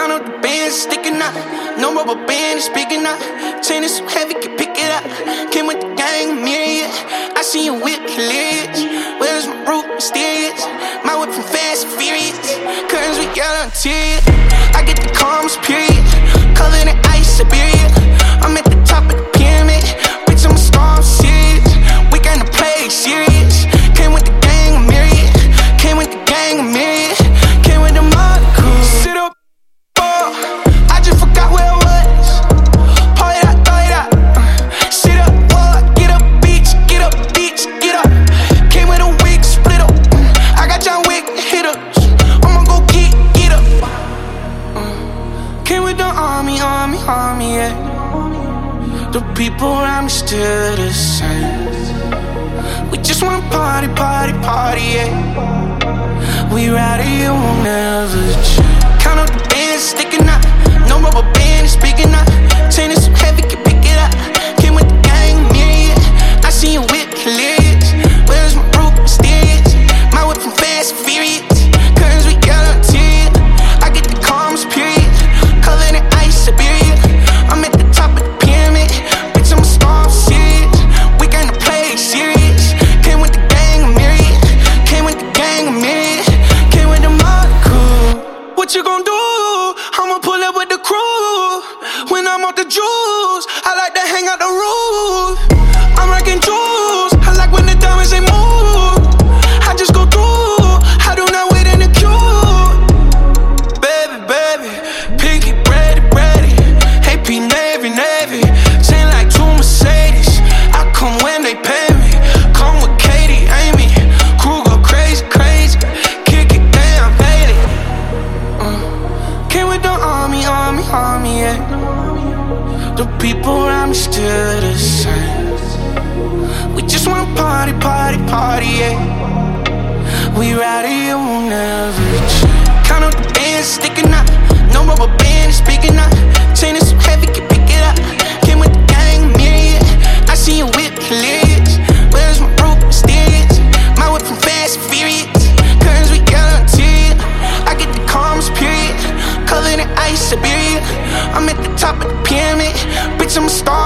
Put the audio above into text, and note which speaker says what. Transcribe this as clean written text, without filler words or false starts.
Speaker 1: Count up the bands, sticking up. No rubber band is big enough. Chain is so heavy, can pick it up. Came with the gang, myriad. I see you whip hilarious. Where's my root, mysterious? My whip from fast and furious. Curtains we got on interior. I get the calms, period. Covered in ice, Siberia. I'm at the top of the pyramid. Bitch, I'm a star, I'm serious. We gonna play serious. Came with the gang, myriad. Came with the gang, myriad. Came with the mud crew. Sit up, I just forgot where I was. Pour it out, throw it out. Sit up, get up, beach, get up, beach, get up. Came with a wig, split up. I got John Wick hitters. I'ma go get up. Came with the army, yeah. The people around me still the same. We just wanna party, yeah. We ride it, it won't never change. Count up the bands, sticking up. No rubber band is big enough. Chain is so heavy, can pick it up. Came with the gang, myriad. I see you whip hilarious. Where's my root, mysterious? My whip from fast and furious. Curtains we got on interior. I get the calms, period. Covered in ice, Siberia. I'm at the top of the pyramid. Bitch, I'm a star, I'm serious. We gonna play serious. Came with the gang, myriad. Came with the gang, myriad. Came with the mud crew. What you gon' do? I'ma pull up with the crew. When I'm off the juice, I like to hang out the roof. I'm rocking jewels. I like when the diamonds they move. I just go through. I do not wait in the queue. Baby, pinky ready. AP Navy. Chain like two Mercedes. I come when they pay me. Come with Katie, Amy. Crew go crazy. Kick it down, baby. Came with the army, yeah. The people around me still the same. We just wanna party, yeah. We ride it, it won't never change. Count up the bands, sticking up. No rubber band is big enough. Chain is so heavy, can pick it up. Came with the gang, myriad. I see you whip hilarious. Where's my root, mysterious? My whip from fast and furious. Curtains we got on interior. I get the calms, period. Covered in ice, Siberia. I'm at the top of the pyramid. Bitch, I'm a star.